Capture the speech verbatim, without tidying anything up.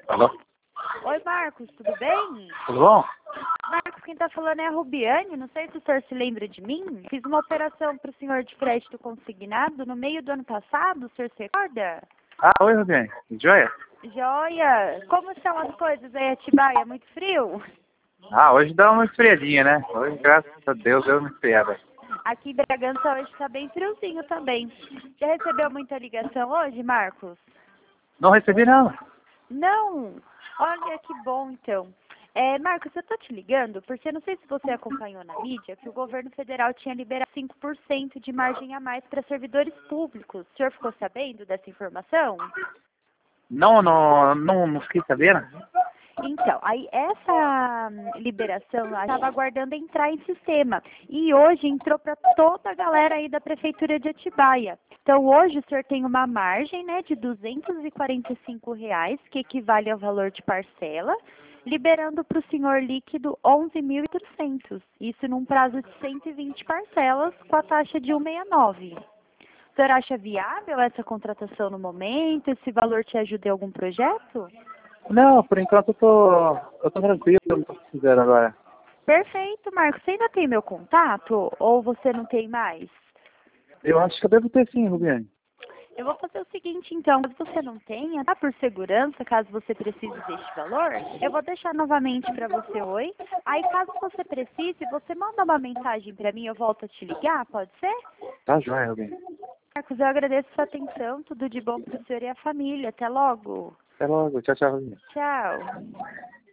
Alô? Oi, Marcos, tudo bem? Tudo bom? Marcos, quem tá falando é a Rubiane, não sei se o senhor se lembra de mim. Fiz uma operação pro senhor de crédito consignado no meio do ano passado, o senhor se recorda? Ah, oi, Rubiane. Joia? Joia! Como estão as coisas aí, Atibaia? Muito frio? Ah, hoje dá uma esfriadinha, né? Hoje, graças a Deus, deu uma esfriada. Aqui em Bragança hoje tá bem friozinho também. Já recebeu muita ligação hoje, Marcos? Não recebi, não. Não! Olha que bom, então. É, Marcos, eu tô te ligando porque não sei se você acompanhou na mídia que o governo federal tinha liberado cinco por cento de margem a mais para servidores públicos. O senhor ficou sabendo dessa informação? Não, não, não, não fiquei sabendo. Então, aí essa hum, liberação lá estava aguardando entrar em sistema. E hoje entrou para toda a galera aí da Prefeitura de Atibaia. Então, hoje o senhor tem uma margem, né, de duzentos e quarenta e cinco reais, que equivale ao valor de parcela, liberando para o senhor líquido onze mil e oitocentos. Isso num prazo de cento e vinte parcelas, com a taxa de cento e sessenta e nove. O senhor acha viável essa contratação no momento? Esse valor te ajuda em algum projeto? Não, por enquanto eu tô, eu tô tranquilo, não tô precisando agora. Perfeito, Marcos. Você ainda tem meu contato ou você não tem mais? Eu acho que eu devo ter sim, Rubiane. Eu vou fazer o seguinte, então, caso você não tenha, tá? Por segurança, caso você precise deste valor, eu vou deixar novamente para você oi. Aí, caso você precise, você manda uma mensagem para mim, eu volto a te ligar, pode ser? Tá joia, Rubiane. Marcos, eu agradeço a sua atenção, tudo de bom para o senhor e a família. Até logo. Até logo. Tchau, tchau, Rubiane. Tchau.